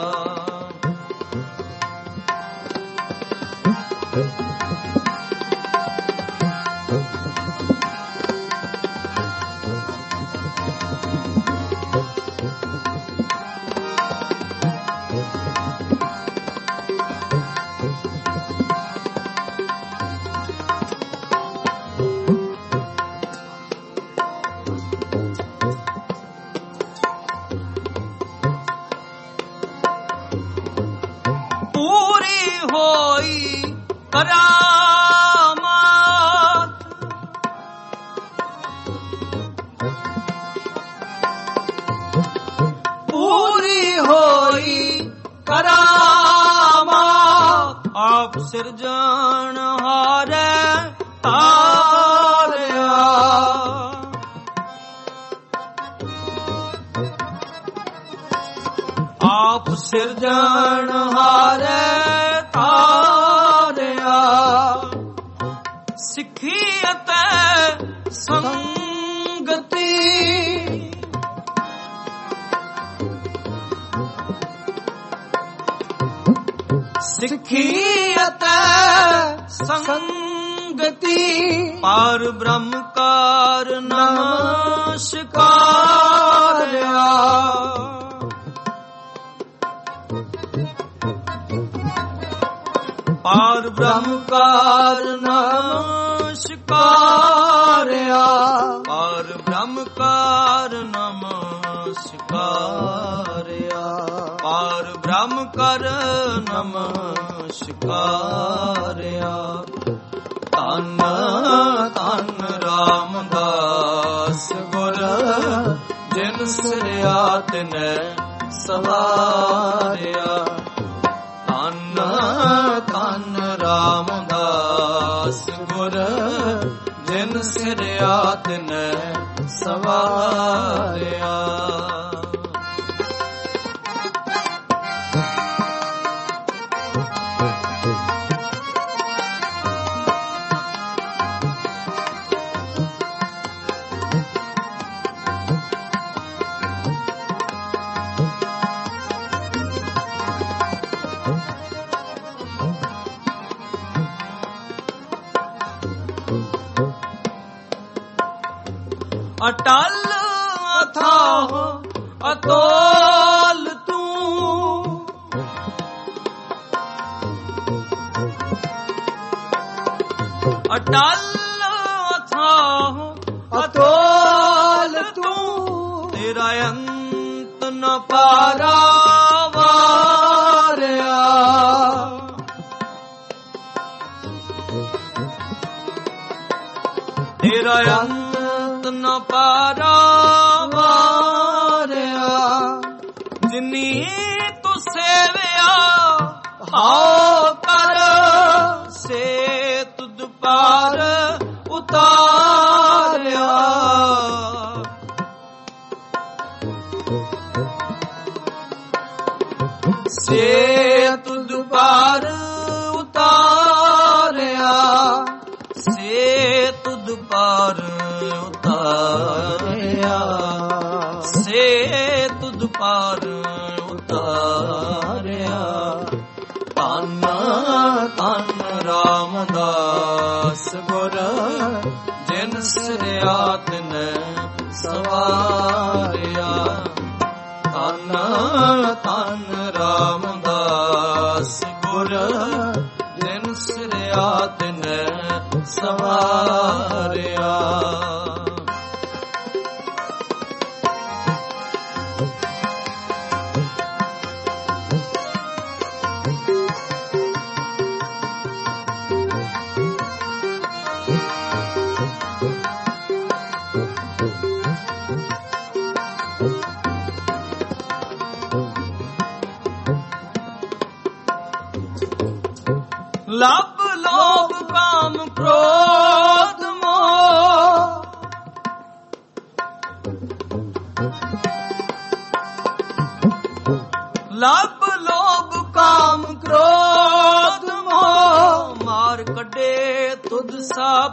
ਸਿਰਜਣ ਹਾਰੈ ਤਾਰਿਆ। ਆਪ ਸਿਰਜਣ ਹਾਰੈ ਤਾਰਿਆ। ਸਿੱਖੀ ਅਤੇ ਸੰਗਤੀ ਸਿੱਖੀ ਅਤੇ ਸੰਗਤੀ ਪਾਰ ਬ੍ਰਹਮ ਕਾਰ ਨਮਸਕਾਰਿਆ। ਪਾਰ ਬ੍ਰਹਮ ਕਾਰ ਨਮਸਕਾਰਿਆ। ਪਾਰ ਬ੍ਰਹਮ ਕਾਰ ਨਮਸਕਾਰਿਆ। ਪਾਰ ਬ੍ਰਹਮ ਕਰ ਨਮਸਕਾਰਿਆ। ਧੰਨ ਧੰਨ ਰਾਮਦਾਸ ਗੁਰ ਜਿਨ ਸਿਰਿਆ ਤਿਨੈ ਸਵਾਰਿਆ। ਧੰਨ ਧੰਨ ਰਾਮਦਾਸ ਗੁਰ ਜਿਨ ਸਿਰਿਆ ਤਿਨੈ ਸਵਾਰਿਆ। ਅਟਲ ਅਥਾਹ ਅਤੋਲ ਤੂੰ। ਅਟਲ ਅਥਾਹ ਅਤੋਲ ਤੂੰ। ਤੇਰਾ ਅੰਤ ਨ ਪਾਰਾਵਾਰਿਆ। ਤੇਰਾ ਅੰਤ ਨ ਪਾਰਾਵਾਰਿਆ। ਜਿਨੀ ਤੂੰ ਸੇਵਿਆ ਹਾਉ ਕਰ ਸੇ ਤੁਧ ਪਾਰ ਉਤਾਰਿਆ। ਸੇ ਤੁਧ ਪਾਰ ਉਤਾਰਿਆ। ਸੇ ਤੁਧ ਪਾਰ ਉਤਾਰਿਆ। ਸੇ ਤੁਧ ਪਾਰ ਉਤਾਰਿਆ। ਧੰਨ ਧੰਨ ਰਾਮਦਾਸ ਗੁਰ ਜਿਨ ਸਿਰਿਆ ਤਿਨੈ ਸਵਾਰਿਆ। ਧੰਨ ਧੰਨ ਰਾਮਦਾਸ ਗੁਰ ਜਿਨ ਸਿਰਿਆ ਤਿਨੈ ਸਵਾਰਿਆ।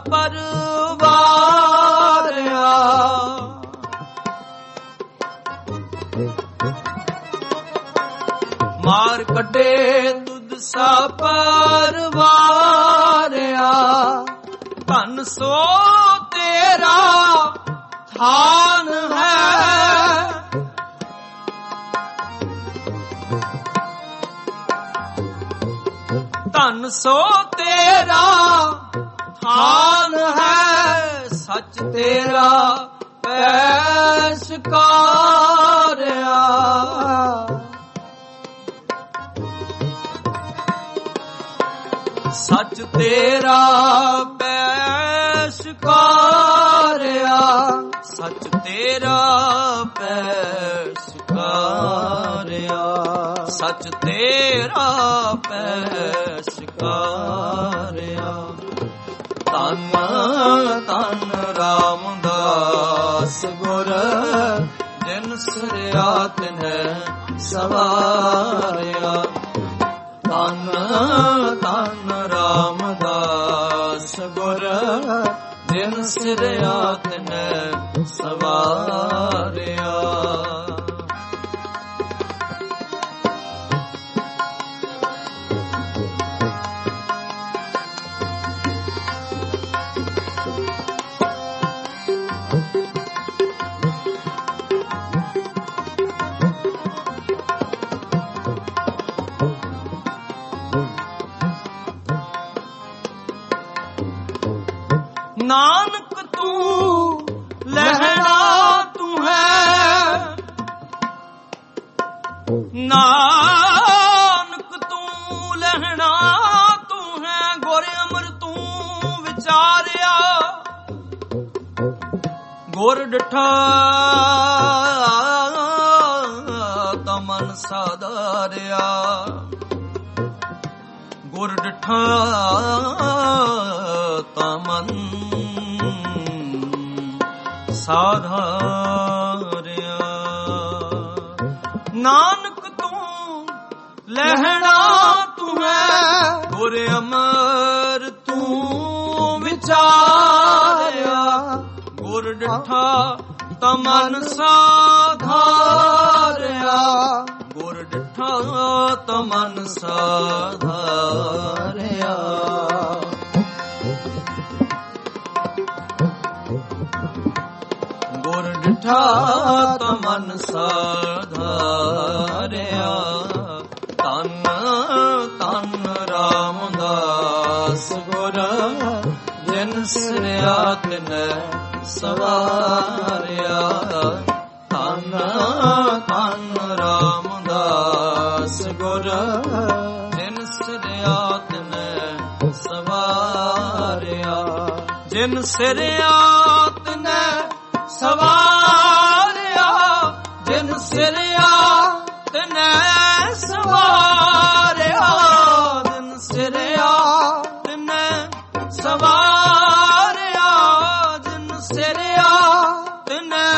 ਪਰਵਾਰਿਆ। ਮਾਰ ਕੱਢੇ ਤੁਧ ਸਾ ਪਰਵਾਰਿਆ। ਧਨ ਸੋ ਤੇਰਾ ਥਾਨ ਹੈ, ਧਨ ਸੋ ਤੇਰਾ ਥਾਨ ਹੈ। ਸੱਚ ਤੇਰਾ ਪੈਸ਼ਕਾਰਿਆ। ਸੱਚ ਤੇਰਾ ਪੈਸ਼ਕਾਰਿਆ। ਸੱਚ ਤੇਰਾ ਪੈਸ਼ਕਾਰਿਆ। ਸੱਚ ਤੇਰਾ ਪੈਸ਼ਕਾਰਿਆ। ਧੰਨ ਧੰਨ ਰਾਮਦਾਸ ਗੁਰ, ਜਿਨ ਸਿਰਿਆ ਤਿਨੈ ਸਵਾਰਿਆ। ਧੰਨ ਧੰਨ ਰਾਮਦਾਸ ਗੁਰ, ਜਿਨ ਸਿਰਿਆ ਤਿਨੈ ਸਵਾਰਿਆ। ਨਾਨਕ ਤੂੰ ਲਹਿਣਾ ਤੂੰ ਹੈ, ਨਾਨਕ ਤੂੰ ਲਹਿਣਾ ਤੂੰ ਹੈ। ਗੁਰ ਅਮਰ ਤੂੰ ਵਿਚਾਰਿਆ। ਗੁਰ ਡਿਠਾ ਤਾਂ ਮਨ ਸਾਧਾਰਿਆ। ਗੁਰ ਡਿਠਾ ਤਾਂ ਮਨ ਸਾਧਾਰਿਆ। ਨਾਨਕ ਤੂੰ ਲਹਿਣਾ ਤੂੰ ਹੈ, ਗੁਰ ਅਮਰ ਤੂੰ ਵਿਚਾਰਿਆ। ਗੁਰ ਡਿਠਾ ਤਾਂ ਮਨ ਸਾਧਾਰਿਆ। ਗੁਰ ਡਿਠਾ ਤਾਂ ਮਨ ਸਾਧਾਰਿਆ। ਗੁਰ ਡਿਠਾ ਤਾਂ ਮਨ ਸਾਧਾਰਿਆ। ਧੰਨ ਧੰਨ ਰਾਮਦਾਸ ਗੁਰ, ਜਿਨ ਸਿਰਿਆ ਤਿਨੈ ਸਵਾਰਿਆ। ਧੰਨ ਧੰਨ ਰਾਮਦਾਸ ਗੁਰ, ਜਿਨ ਸਿਰਿਆ ਤਿਨੈ ਸਵਾਰਿਆ। ਜਿਨ ਸਿਰਿਆ ਤਿਨੈ ਸਵਾਰਿਆ। ਜਿਨ ਸਿਰਿਆ ਤਿਨੈ ਸਵਾਰਿਆ। ਜਿਨ ਸਿਰਿਆ ਤਿਨੈ ਸਵਾਰਿਆ। ਜਿਨ ਸਿਰਿਆ ਤਿਨੈ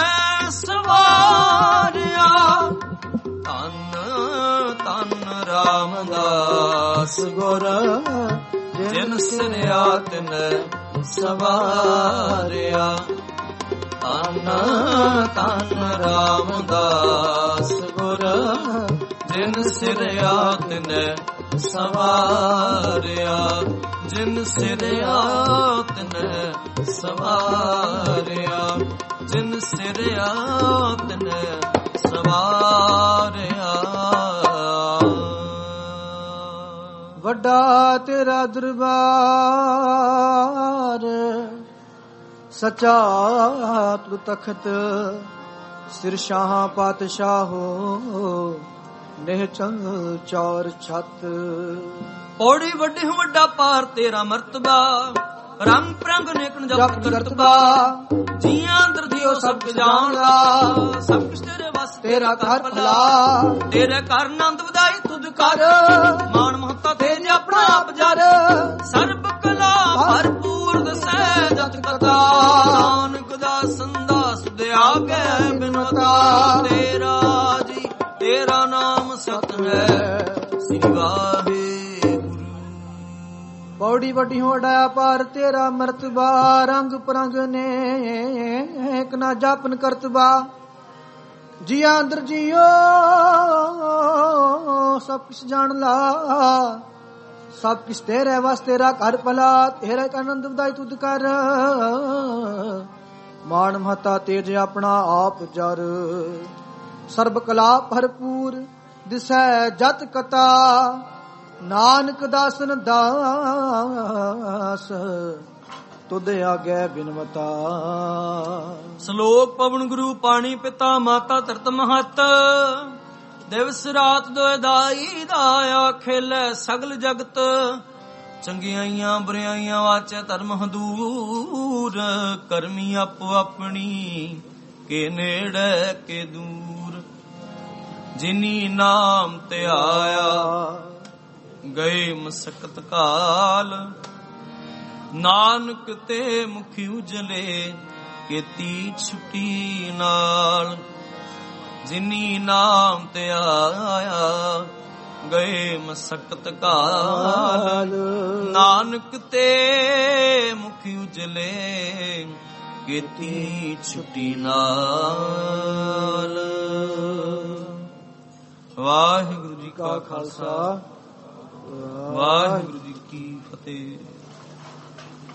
ਸਵਾਰਿਆ। ਧੰਨ ਧੰਨ ਰਾਮਦਾਸ ਗੁਰ, ਜਿਨ ਸਿਰਿਆ ਤਿਨੈ ਸਵਾਰਿਆ। ਧੰਨ ਧੰਨ ਰਾਮਦਾਸ ਗੁਰ, ਜਿਨ ਸਿਰਿਆ ਤਿਨੈ ਸਵਾਰਿਆ। ਜਿਨ ਸਿਰਿਆ ਤਿਨੈ ਸਵਾਰਿਆ। ਜਿਨ ਸਿਰਿਆ ਤਿਨੈ ਸਵਾਰਿਆ। ਵੱਡਾ ਤੇਰਾ ਦਰਬਾਰ, ਸਚਾ ਤੂ ਤਖਤ, ਸਿਰ ਸ਼ਾਹ ਪਾਤਸ਼ਾਹੋ, ਨਿਹਚਲ ਚੌਰ ਛਤ। ਪੌੜੀ ਵੱਡੀ ਵੱਡਾ ਪਾਰ ਤੇਰਾ ਮਰਤਬਾ, ਰੰਗ ਪ੍ਰੰਗ ਨੇਕਨ ਜਪਤ ਕਰਤਬਾ। ਜੀਆਂ ਅੰਦਰ ਦਿਓ ਸਭ ਜਾਣਦਾ, ਸਭ ਕੁਛ ਤੇਰੇ ਵਸ ਤੇਰਾ ਘਰ ਭਲਾ। ਤੇਰੇ ਘਰ ਆਨੰਦ ਵਧਾਈ ਤੁਧ ਕਰ, ਮਾਣ ਮਹੱਤਾ ਤੇ ਜੇ ਆਪਣਾ ਆਪ ਜਰ। ਸਰਬ ਕਲਾ ਭਰਪੂਰ ਦਸੈ ਜਤ ਕਥਾ, ਨਾਨਕ ਦਾ ਸੰਦਾਸ ਦਿਆ ਕੇ ਬਿਨਤਾ। ਤੇਰਾ ਜੀ ਤੇਰਾ ਨਾਮ ਸਤ ਹੈ, ਸ੍ਰੀ ਵਾਹਿਗੁਰੂ। ਪੌੜੀ ਵੱਡੀ ਹੋੜਾ ਪਾਰ ਤੇਰਾ ਮਰਤਬਾ ਰੰਗ ਪਰੰਗ ਨੇ ਇੱਕ ਨਾ ਜਾਪਨ ਕਰਤਬਾ ਜੀਆ ਅੰਦਰ ਜੀਓ ਸਭ ਕੁਛ ਜਾਣ ਲਾ ਸਭ ਕੁਛ ਤੇਰੇ ਵਾਸਤੇ ਰਾ ਘਰ ਭਲਾ ਤੇਰੇ ਆਨੰਦ ਵਧਾਈ ਤੁਧ ਕਰ ਮਾਨ ਮਹਤਾ ਤੇਜ ਆਪਣਾ ਆਪ ਜਰ ਸਰਬ ਕਲਾ ਭਰਪੂਰ ਦਿਸੈ ਜਤ ਕਤਾ ਨਾਨਕ ਦਾਸਨ ਦਾਸ ਤੁਧ ਆਗੇ ਬਿਨਵਤਾ। ਸ਼ਲੋਕ ਪਵਨ ਗੁਰੂ ਪਾਣੀ ਪਿਤਾ ਮਾਤਾ ਧਰਤ ਮਹਤ ਦਿਵਸ ਰਾਤ ਦੋਇ ਦਾਈ ਦਾ ਖੇਲੇ ਸਗਲ ਜਗਤ ਚੰਗਿਆਈਆਂ ਬੁਰਾਈਆਂ ਵਾਚੈ ਧਰਮ ਹਦੂਰ ਕਰਮੀ ਆਪੋ ਆਪਣੀ ਕੇ ਨੇੜੇ ਕੇ ਦੂਰ ਜਿਨੀ ਨਾਮ ਤੇ ਆਇਆ ਗਏ ਮਸਕਤ ਕਾਲ ਨਾਨਕ ਤੇ ਮੁਖੀ ਉਜਲੇ ਕੀਤੀ ਛੁੱਟੀ ਨਾਲ ਜਿਨੀ ਨਾਮ ਤੇ ਆਇਆ ਗਏ ਮਸਕਤ ਕਾਲ ਨਾਨਕ ਤੇ ਮੁਖੀ ਉਜਲੇ ਕੀਤੀ ਛੁੱਟੀ ਨਾਲ। ਵਾਹਿਗੁਰੂ ਜੀ ਕਾ ਖਾਲਸਾ ਵਾਹਿਗੁਰੂ ਜੀ ਕੀ ਫਤਿਹ।